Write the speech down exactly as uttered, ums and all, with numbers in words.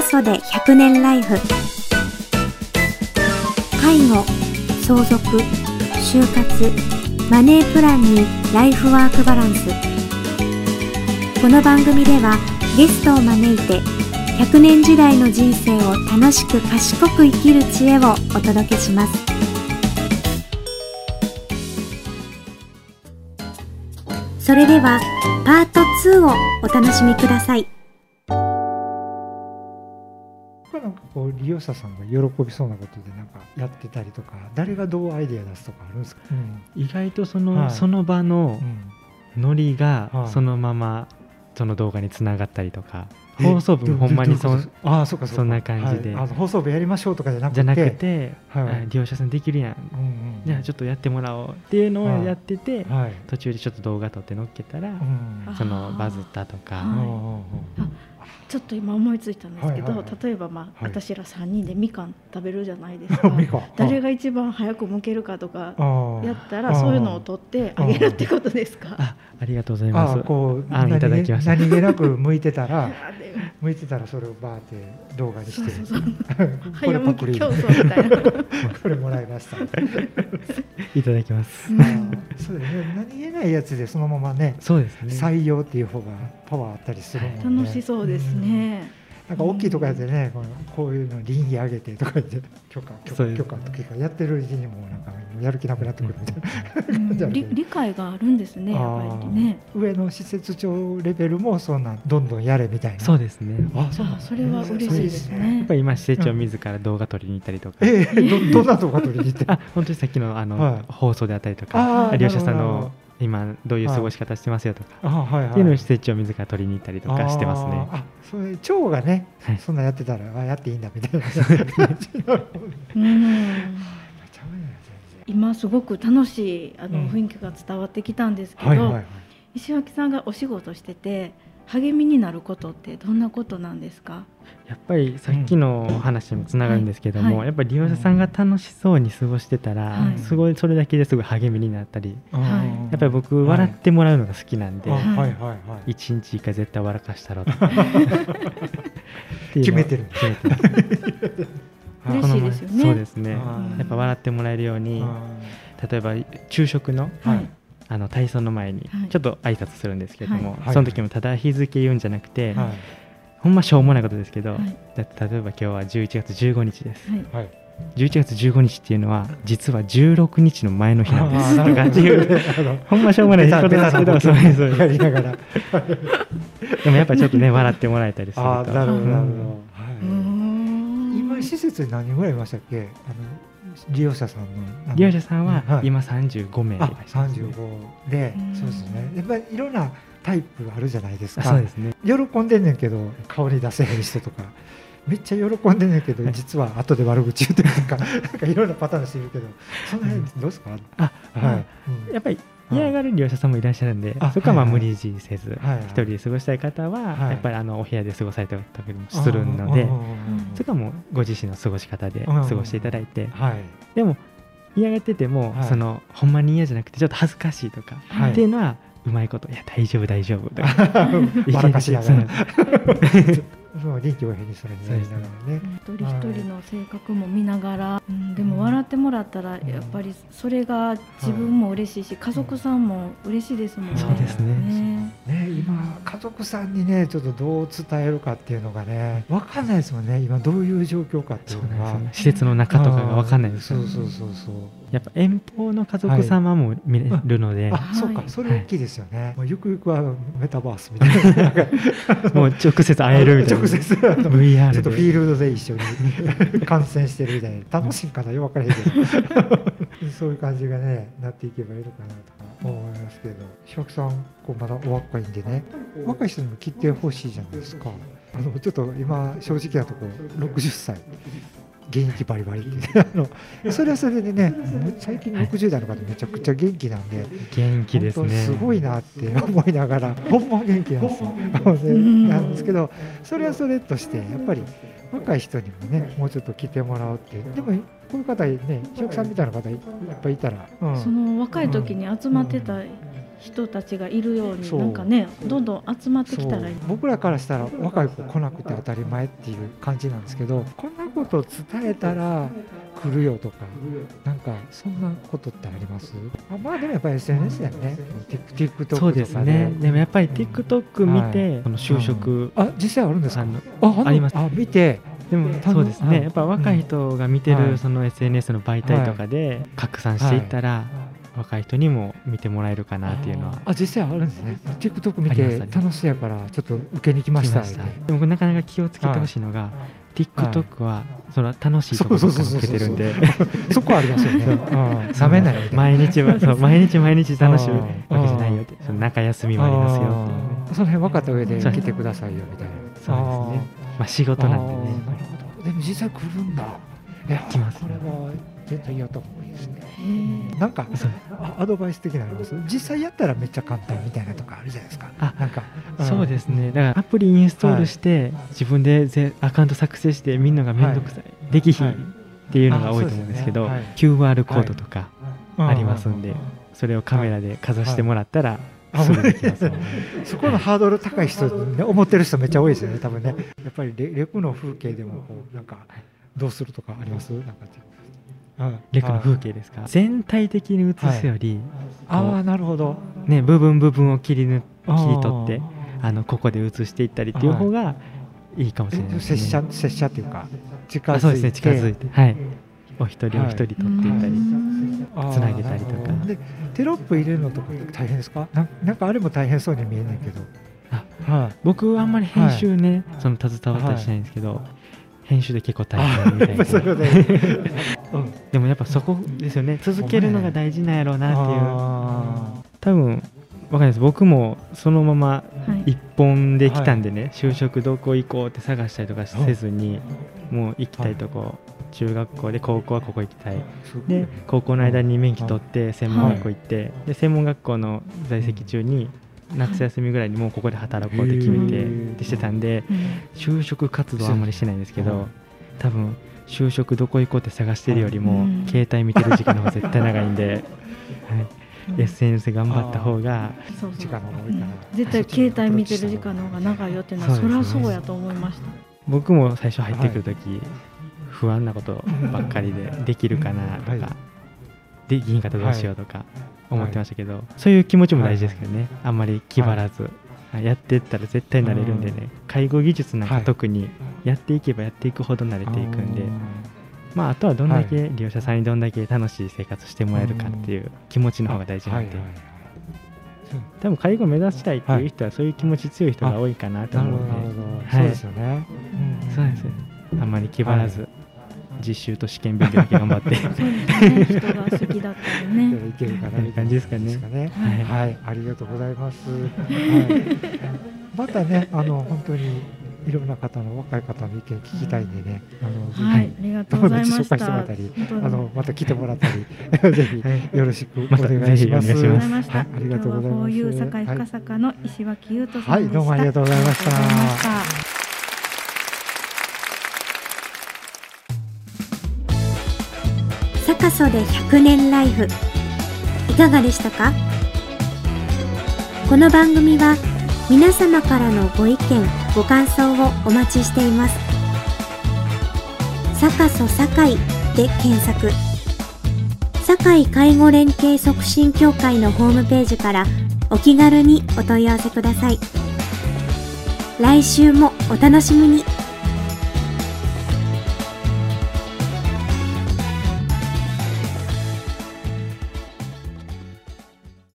そでひゃくねんライフ。介護、相続、就活、マネープランにライフワークバランス。この番組ではゲストを招いてひゃくねん時代の人生を楽しく賢く生きる知恵をお届けします。それではパートツーをお楽しみください。 なんかこう利用者さんが喜びそうなことでなんかやってたりとか、誰がどうアイデア出すとかあるんですか？うん、 意外とその、 はい、 その場のノリがはいそのままその動画につながったりとか、放送部ほんまに そ, あそうかそうかそんな感じで、 はい、あの放送部やりましょうとかじゃなくてじゃなくて、 はい、 利用者さんできるやん、うんうん、じゃあちょっとやってもらおうっていうのをやってて、はい、途中でちょっと動画撮って載っけたら、うん、そのバズったとか、 ちょっと今思いついたんですけど、はいはいはい、例えば、まあはい、私らさんにんでみかん食べるじゃないですか誰が一番早く剥けるかとかやったらそういうのを取ってあげるってことですか？ あ, ありがとうございます。 あこうあいただきました。 何気なく剥いてたら剥いてたらそれをバーって動画にしてそうそうそうこれパクリ競争みたいなこれもらいましたいただきます、 うん、そうですね。何気ないやつでそのままね、 そうですね、 採用っていう方がパワーあったりするもんね。 楽しそうですね、 うん、なんか大きいとかやってね、うん、こういうの倫理上げてとか言って許可許可許可とかやってるうちにもなんかやる気なくなってくるみたいな、うんうん、理, 理解があるんですね、やっぱりね。 上の施設長レベルもそんなどんどんやれみたいな。 そうですね。 あそうなんあそれは嬉しいですね。 やっぱり今施設長自ら動画撮りに行ったりとか、 うん、えー、ど, どんな動画撮りに行ってあ本当にさっきのあの、はい、放送であったりとか、利用者さんの今どういう過ごし方してますよとか、はい、っていうのを施設長自ら取りに行ったりとかしてますね。 あそれ長がね、はい、そんなやってたらあやっていいんだみたいなうん今すごく楽しいあの雰囲気が伝わってきたんですけど、うんはいはいはい、石脇さんがお仕事してて励みになることってどんなことなんですか？ やっぱりさっきの話にもつながるんですけども、うんはい、やっぱり利用者さんが楽しそうに過ごしてたら、はい、すごいそれだけですごい励みになったり、はい、やっぱり僕笑ってもらうのが好きなんで、はい、いちにちいっかい絶対笑かしたろうと決めてる決めてる嬉しいですよね。 そうですね。やっぱ笑ってもらえるように、例えば昼食の、はい、あの体操の前にちょっと挨拶するんですけども、はい、その時もただ日付言うんじゃなくて、はい、ほんましょうもないことですけど、はい、だって例えば今日はじゅういちがつじゅうごにちです、はい、じゅういちがつじゅうごにちっていうのは実はじゅうろくにちの前の日なんですとかっていうほんましょうもないことですけど、そうですそうですでもやっぱちょっとね笑ってもらえたりすると。 あなるほどなるほど、はい今施設に何人ぐらいいましたっけ？あの利用者さんの利用者さんは今さんじゅうごめいいらっしゃいます、ね、 さんじゅうごで、そうですね。やっぱりいろんなタイプあるじゃないですか。 そうですね。 喜んでんねんけど顔に出せへん人とかめっちゃ喜んでんねんけど実は後で悪口言ってるとかなんかいろんなパターンしてるけど、その辺どうですか？ あ、はい、うん、やっぱり嫌がる利用者さんもいらっしゃるんで、そこはまあ無理強いせず、一人で過ごしたい方はやっぱりあのお部屋で過ごされたりもするので、そこはもうご自身の過ごし方で過ごしていただいて、でも嫌がっててもそのほんまに嫌じゃなくてちょっと恥ずかしいとかっていうのはうまいこと、いや大丈夫大丈夫とか笑かしながらそう臨機応変にそれにやりながらね、 一人一人の性格も見ながら、うん、でも笑ってもらったらやっぱりそれが自分も嬉しいし、家族さんも嬉しいですもんね。 そうですね。 ね今家族さんにねちょっとどう伝えるかっていうのがね分かんないですもんね。今どういう状況かっていうのが、 ね、施設の中とかが分かんないですよね。 そうそうそうそう。 やっぱ遠方の家族様も見れるので、 はい、ああそうか、それ大きいですよね、はい、もうゆくゆくはメタバースみたいなもう直接会えるみたいな直接 ブイアール でちょっとフィールドで一緒に観戦してるみたいな楽しいかなよく分からへんけどそういう感じがねなっていけばいいのかなとか思いますけど、ひろきさんこうまだお若いんでね、若い人にも切ってほしいじゃないですか。あのちょっと今正直なところろくじゅっさい現役バリバリってあのそれはそれでね最近ろくじゅうだいの方めちゃくちゃ元気なんで元気ですね。 すごいなって思いながらほんま元気なんですよなんですけど、それはそれとしてやっぱり若い人にもねもうちょっと来てもらうって、でもこういう方ねひろきさんみたいな方いっぱいいたら、 うん、その若い時に集まってた人たちがいるようになんかねどんどん集まってきたらいい。 僕らからしたら若い子来なくて当たり前っていう感じなんですけど、こんなことを伝えたら来るよとか、なんかそんなことってあります？あ、まあでもやっぱり エスエヌエス だよね。TikTok とかで。 そうですね。でもやっぱり TikTok 見て、はい、この就職、うん、 あ、実際あるんですか？ あ、あ, あります。 あ、見て。 でもそうですね、やっぱ若い人が見てるその エスエヌエス の媒体とかで拡散していったら若い人にも見てもらえるかなっていうのは。 あ、実際あるんですね。 TikTok 見て楽しいやからちょっと受けに来ました。 でもなかなか気をつけてほしいのが、TikTok はその楽しいところから受けてるんで、 そこはありますよね。冷めない毎日はそう毎日毎日楽しいわけじゃないよって、その中休みもありますよって、 その辺分かった上で来てくださいよみたいな。 そうですね。まあ仕事なんでね。 でも実際来るんだ。 来ます。 これは絶対やった方がいいですね。なんかアドバイス的なのあります？実際やったらめっちゃ簡単みたいなとかあるじゃないですか。 あ、なんかそうですね。だからアプリインストールして自分でアカウント作成してみんながめんどくさいできひんっていうのが多いと思うんですけど、キューアール コードとかありますんで、それをカメラでかざしてもらったらすぐできます。 そこのハードル高い人、ね、思ってる人めっちゃ多いですよね、多分ね。やっぱり レ, レクの風景でもこうなんかどうするとかあります？なんかレクの風景ですか？全体的に写すより、 はい、ああなるほど、 ね、部分部分を切りぬ切り取ってあのここで写していったりっていう方がいいかもしれないですね。 拙者拙者っていうか近づいて、 そうですね、近づいて、はい、お一人お一人撮っていったり、はい、つなげたりとか。 でテロップ入れるのとか大変ですか？ な, なんかあれも大変そうに見えないけど、 あ、はい、僕はあんまり編集ね、はい、その携わったりしないんですけど、はい、編集で結構大変みたいな。でもやっぱそこですよね、続けるのが大事なんやろうなっていう。多分わかんないです。僕もそのまま一本で来たんでね、はい、就職どこ行こうって探したりとかせずに、もう行きたいとこ、中学校で高校はここ行きたいで、高校の間に免許取って専門学校行って、で専門学校の在籍中に夏休みぐらいにもうここで働こうって決めてってしてたんで、就職活動はあんまりしてないんですけど、多分就職どこ行こうって探してるよりも携帯見てる時間の方が絶対長いんで、はい、エスエヌエス 頑張った方が時間の方が多いかな。 絶対携帯見てる時間の方が長いよっていうのはそりゃそうやと思いました。 僕も最初入ってくるとき、はい、不安なことばっかりでできるかなとか、はい、できんかったらどうしようとか思ってましたけど、はい、そういう気持ちも大事ですけどね、はい、あんまり気張らず、はい、やっていったら絶対慣れるんでね、介護技術なんか特にやっていけばやっていくほど慣れていくんで、はい、まあ、あとはどんだけ利用者さんにどんだけ楽しい生活してもらえるかっていう気持ちの方が大事なんで、多分介護を目指したいっていう人はそういう気持ち強い人が多いかなと思うので、 そうですよね。 そうですね。あんまり気張らず、はい、実習と試験勉強だけ頑張ってそうですね、人が好きだったらねいけるかなという感じですかね。 はい、はい、ありがとうございます。はい、またね、あの本当にいろんな方の若い方の意見聞きたいんでね、あの、 はい、ありがとうございました。 紹介してもらったり、あのまた来てもらったり、ぜひよろしくお願いします。 はい、ありがとうございます。こういう堺深坂の石脇優斗さんでした。はい、 どうもありがとうございました。 坂曽でひゃくねんライフいかがでしたか？この番組は皆様からのご意見ご感想をお待ちしています。坂曽堺で検索。堺介護連携促進協会のホームページからお気軽にお問い合わせください。来週もお楽しみに。